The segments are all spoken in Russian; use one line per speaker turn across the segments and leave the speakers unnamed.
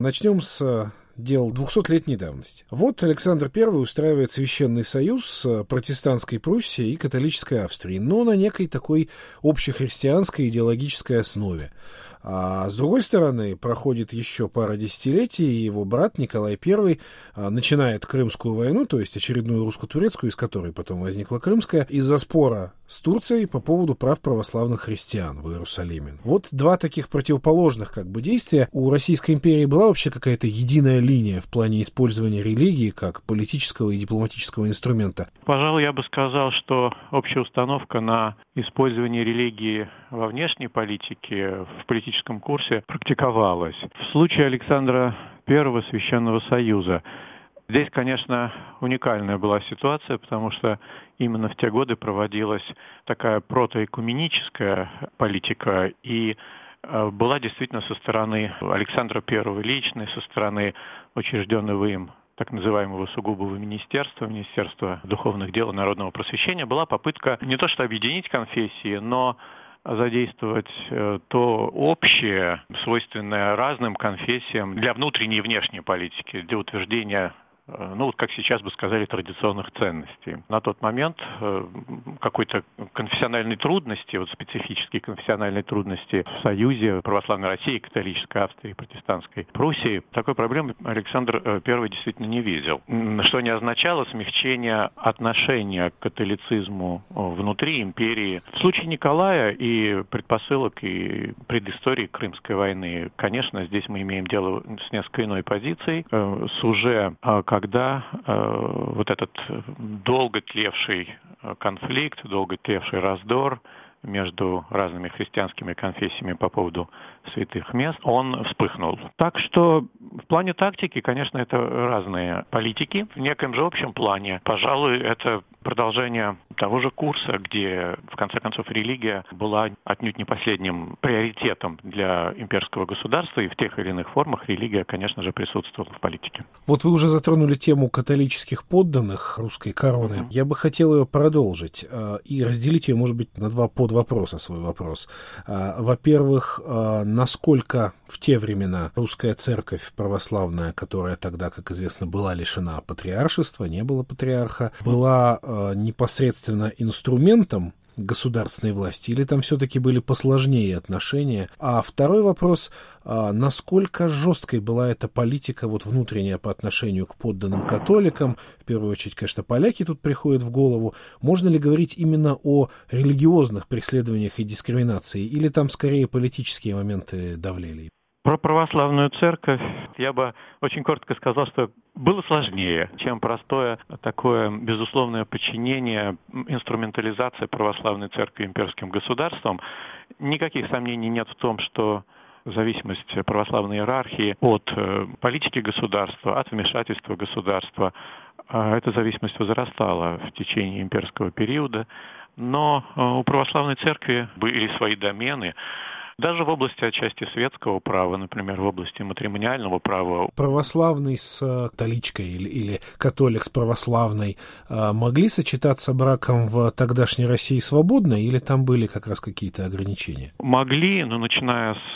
Начнем с дел 200-летней давности. Вот Александр I устраивает священный союз протестантской Пруссии и католической Австрии, но на некой такой общехристианской идеологической основе. А с другой стороны, проходит еще пара десятилетий, и его брат Николай I начинает Крымскую войну, то есть очередную русско-турецкую, из которой потом возникла Крымская, из-за спора с Турцией по поводу прав православных христиан в Иерусалиме. Вот два таких противоположных действия. У Российской империи была вообще какая-то единая линия в плане использования религии как политического и дипломатического инструмента?
Пожалуй, я бы сказал, что общая установка на использование религии во внешней политике, в политическом курсе практиковалась. В случае Александра I Священного Союза здесь, конечно, уникальная была ситуация, потому что именно в те годы проводилась такая протоэкуменическая политика, и была действительно со стороны Александра I личной, со стороны учрежденного им так называемого сугубого Министерства духовных дел и народного просвещения, была попытка не то что объединить конфессии, но задействовать то общее, свойственное разным конфессиям для внутренней и внешней политики, для утверждения, как сейчас бы сказали, традиционных ценностей. На тот момент какой-то конфессиональной трудности, специфические конфессиональные трудности в Союзе православной России, католической Австрии, протестантской Пруссии, такой проблемы Александр I действительно не видел. Что не означало смягчение отношения к католицизму внутри империи. В случае Николая и предпосылок, и предыстории Крымской войны, конечно, здесь мы имеем дело с несколько иной позицией, с уже когда этот долго тлевший конфликт, долго тлевший раздор между разными христианскими конфессиями по поводу святых мест, он вспыхнул. Так что в плане тактики, конечно, это разные политики. В неком же общем плане, пожалуй, это продолжение того же курса, где, в конце концов, религия была отнюдь не последним приоритетом для имперского государства, и в тех или иных формах религия, конечно же, присутствовала в политике.
Вот вы уже затронули тему католических подданных русской короны. Я бы хотел ее продолжить и разделить ее, может быть, на два подвопроса, свой вопрос. Во-первых, насколько в те времена русская церковь православная, которая тогда, как известно, была лишена патриаршества, не было патриарха, была непосредственно инструментом государственной власти, или там все-таки были посложнее отношения? А второй вопрос, насколько жесткой была эта политика внутренняя по отношению к подданным католикам? В первую очередь, конечно, поляки тут приходят в голову. Можно ли говорить именно о религиозных преследованиях и дискриминации, или там скорее политические моменты давлели?
Про православную церковь я бы очень коротко сказал, что было сложнее, чем простое такое безусловное подчинение, инструментализация православной церкви имперским государством. Никаких сомнений нет в том, что зависимость православной иерархии от политики государства, от вмешательства государства, эта зависимость возрастала в течение имперского периода. Но у православной церкви были свои домены. Даже в области отчасти светского права, например, в области матримониального права.
Православный с католичкой или католик с православной могли сочетаться браком в тогдашней России свободно, или там были как раз какие-то ограничения?
Могли, но начиная с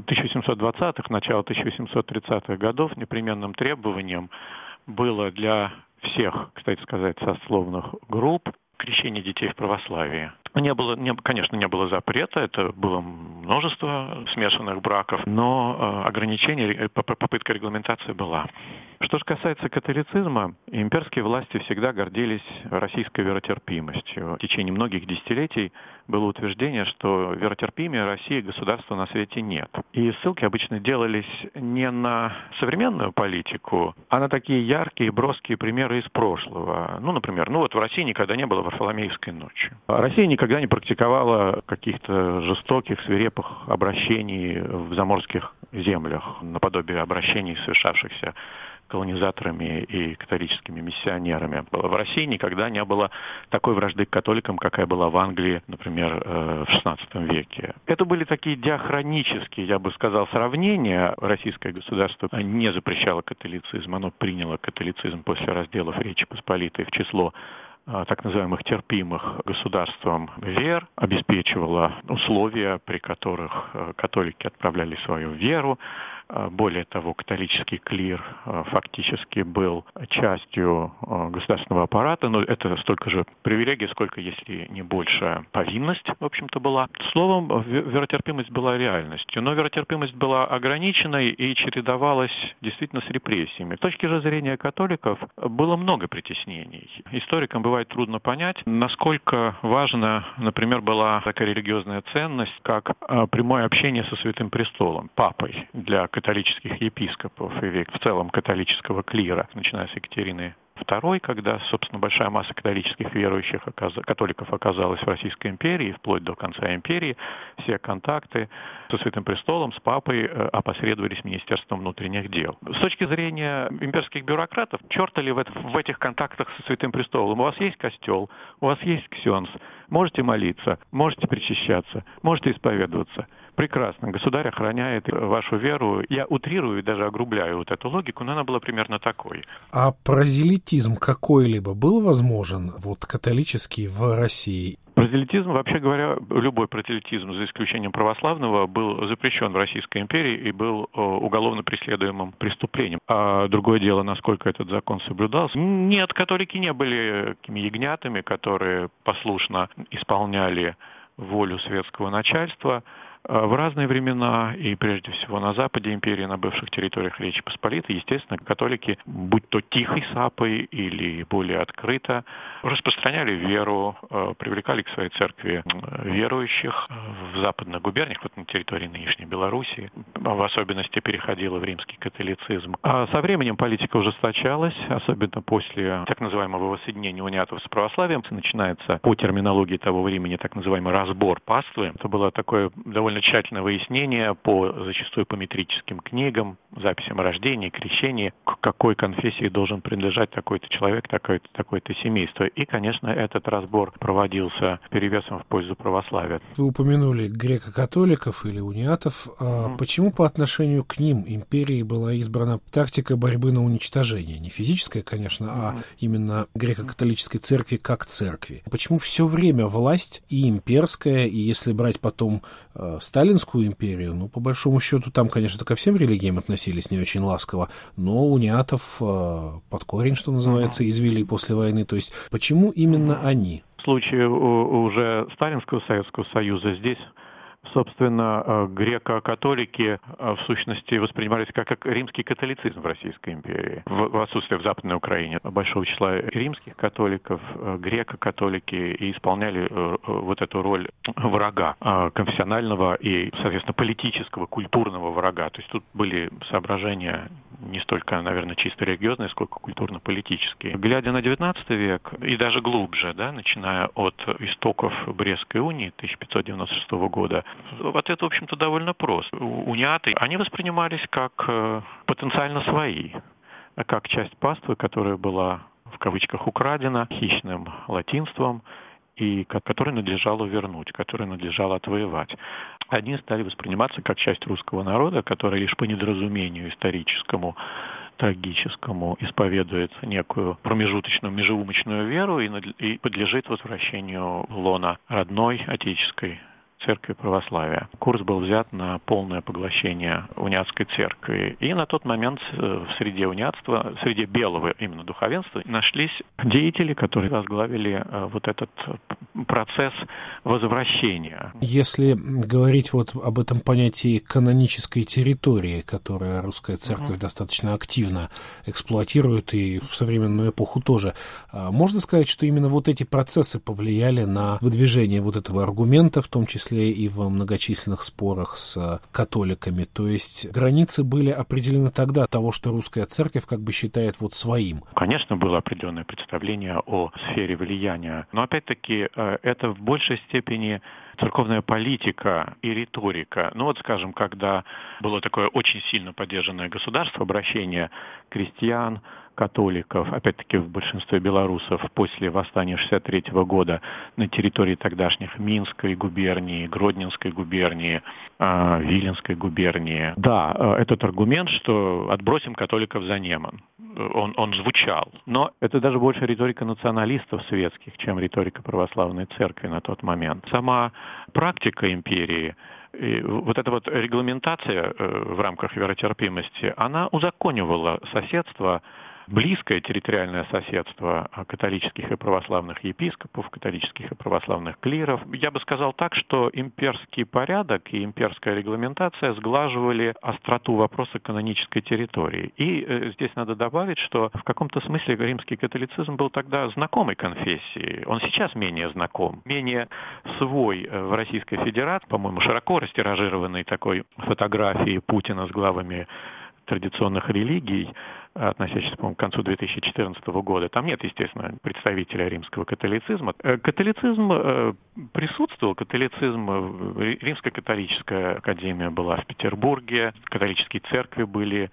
1720-х, начала 1830-х годов, непременным требованием было для всех, кстати сказать, сословных групп крещение детей в православии. Конечно, не было запрета, это было множество смешанных браков, но ограничение, попытка регламентации была. Что же касается католицизма, имперские власти всегда гордились российской веротерпимостью. В течение многих десятилетий было утверждение, что веротерпимее России государства на свете нет. И ссылки обычно делались не на современную политику, а на такие яркие, броские примеры из прошлого. Например, в России никогда не было Варфоломеевской ночи. Россия никогда не практиковала каких-то жестоких, свирепых обращений в заморских землях, наподобие обращений, совершавшихся колонизаторами и католическими миссионерами. В России никогда не было такой вражды к католикам, какая была в Англии, например, в XVI веке. Это были такие диахронические, я бы сказал, сравнения. Российское государство не запрещало католицизм, оно приняло католицизм после разделов Речи Посполитой в число так называемых терпимых государством вер, обеспечивала условия, при которых католики отправляли свою веру Более того, католический клир фактически был частью государственного аппарата, но это столько же привилегий, сколько, если не больше, повинность, в общем-то, была. Словом, веротерпимость была реальностью, но веротерпимость была ограниченной и чередовалась действительно с репрессиями. С точки зрения католиков было много притеснений. Историкам бывает трудно понять, насколько важна, например, была такая религиозная ценность, как прямое общение со Святым Престолом, папой, для католических епископов и в целом католического клира, начиная с Екатерины II, когда, собственно, большая масса католических верующих, католиков оказалась в Российской империи, вплоть до конца империи, все контакты со Святым Престолом, с папой опосредовались Министерством внутренних дел. С точки зрения имперских бюрократов, черта ли в этих контактах со Святым Престолом? У вас есть костел, у вас есть ксенс, можете молиться, можете причащаться, можете исповедоваться. Прекрасно. Государь охраняет вашу веру. Я утрирую и даже огрубляю вот эту логику, но она была примерно такой.
А прозелитизм какой-либо был возможен, католический в России?
Прозелитизм, вообще говоря, любой прозелитизм, за исключением православного, был запрещен в Российской империи и был уголовно преследуемым преступлением. А другое дело, насколько этот закон соблюдался. Нет, католики не были такими ягнятами, которые послушно исполняли волю светского начальства. В разные времена, и прежде всего на западе империи, на бывших территориях Речи Посполитой, естественно, католики, будь то тихой сапой или более открыто, распространяли веру, привлекали к своей церкви верующих в западных губерниях, на территории нынешней Белоруссии, в особенности переходила в римский католицизм. А со временем политика ужесточалась, особенно после так называемого воссоединения униатов с православием. Начинается по терминологии того времени так называемый разбор паствы. Это было такое довольно тщательное выяснение зачастую по метрическим книгам, записям о рождении, крещении, к какой конфессии должен принадлежать такой-то человек, такое-то семейство. И, конечно, этот разбор проводился перевесом в пользу православия.
Вы упомянули греко-католиков или униатов. Почему по отношению к ним империи была избрана тактика борьбы на уничтожение? Не физическая, конечно, а именно греко-католической церкви как церкви. Почему все время власть и имперская, и если брать потом Сталинскую империю, по большому счету, там, конечно, ко всем религиям относились не очень ласково, но униатов под корень, что называется, извели после войны. То есть, почему именно они?
В случае уже Сталинского Советского Союза здесь, собственно, греко-католики в сущности воспринимались как римский католицизм в Российской империи. В отсутствие в Западной Украине большого числа римских католиков, греко-католики и исполняли вот эту роль врага, конфессионального и, соответственно, политического, культурного врага. То есть тут были соображения не столько, наверное, чисто религиозные, сколько культурно-политические. Глядя на XIX век и даже глубже, начиная от истоков Брестской унии 1596 года, ответ, в общем-то, довольно прост. Униаты, они воспринимались как потенциально свои, как часть паствы, которая была, в кавычках, украдена хищным латинством, и которой надлежало вернуть, которой надлежало отвоевать. Одни стали восприниматься как часть русского народа, который лишь по недоразумению историческому, трагическому исповедует некую промежуточную, межеумочную веру и подлежит возвращению лона родной отеческой церкви православия. Курс был взят на полное поглощение униатской церкви. И на тот момент в среде униатства, среде белого именно духовенства, нашлись деятели, которые возглавили вот этот процесс возвращения.
Если говорить об этом понятии канонической территории, которое русская церковь достаточно активно эксплуатирует и в современную эпоху тоже, можно сказать, что именно вот эти процессы повлияли на выдвижение вот этого аргумента, в том числе и в многочисленных спорах с католиками. То есть границы были определены тогда того, что русская церковь как бы считает своим.
Конечно, было определенное представление о сфере влияния, но опять-таки это в большей степени церковная политика и риторика. Скажем, когда было такое очень сильно поддержанное государство, обращение крестьян, католиков, опять-таки в большинстве белорусов, после восстания 1963 года на территории тогдашних Минской губернии, Гродненской губернии, Виленской губернии. Да, этот аргумент, что отбросим католиков за Неман, он звучал. Но это даже больше риторика националистов светских, чем риторика православной церкви на тот момент. Сама практика империи И вот эта вот регламентация в рамках веротерпимости, она узаконивала соседство, близкое территориальное соседство католических и православных епископов, католических и православных клиров. Я бы сказал так, что имперский порядок и имперская регламентация сглаживали остроту вопроса канонической территории. И здесь надо добавить, что в каком-то смысле римский католицизм был тогда знакомой конфессией. Он сейчас менее знаком, менее свой в Российской Федерации, по-моему, широко растиражированной такой фотографии Путина с главами традиционных религий, относящихся, по-моему, к концу 2014 года. Там нет, естественно, представителя римского католицизма. Католицизм присутствовал, Римская католическая академия была в Петербурге, католические церкви были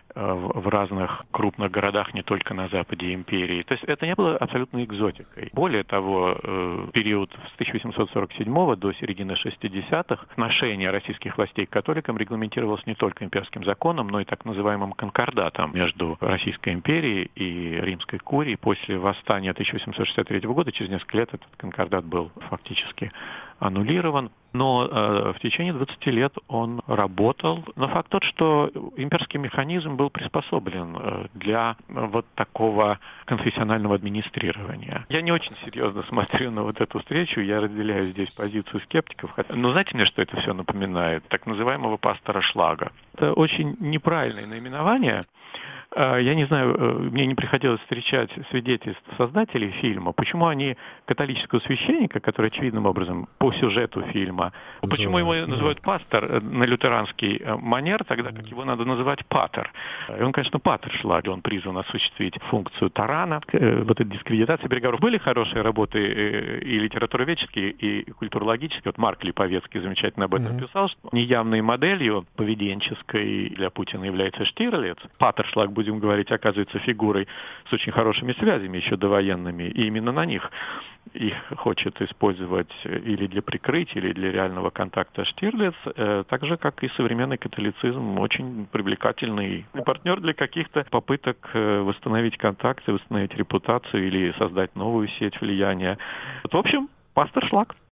в разных крупных городах, не только на западе империи. То есть это не было абсолютной экзотикой. Более того, период с 1847 до середины 60-х отношение российских властей к католикам регламентировалось не только имперским законом, но и так называемым конкордатом между Российской империей и Римской курией. После восстания 1863 года, через несколько лет, этот конкордат был фактически аннулирован. Но в течение 20 лет он работал. Но факт тот, что имперский механизм был приспособлен для вот такого конфессионального администрирования. Я не очень серьезно смотрю на вот эту встречу, я разделяю здесь позицию скептиков. Но знаете мне, что это все напоминает? Так называемого пастора Шлага. Это очень неправильное наименование. Я не знаю, мне не приходилось встречать свидетельств создателей фильма, почему они католического священника, который очевидным образом по сюжету фильма, почему его называют пастор на лютеранский манер, тогда как его надо называть патер. И он, конечно, патер Шлаг, он призван осуществить функцию тарана. Вот эта дискредитация переговоров. Были хорошие работы и литературоведческие, и культурологические. Вот Марк Липовецкий замечательно об этом писал, что неявной моделью поведенческой для Путина является Штирлиц. Патер Шлаг, будем говорить, оказывается фигурой с очень хорошими связями еще довоенными, и именно на них их хочет использовать или для прикрытия, или для реального контакта Штирлиц, так же, как и современный католицизм, очень привлекательный партнер для каких-то попыток восстановить контакты, восстановить репутацию или создать новую сеть влияния. В общем, пастор Шлаг.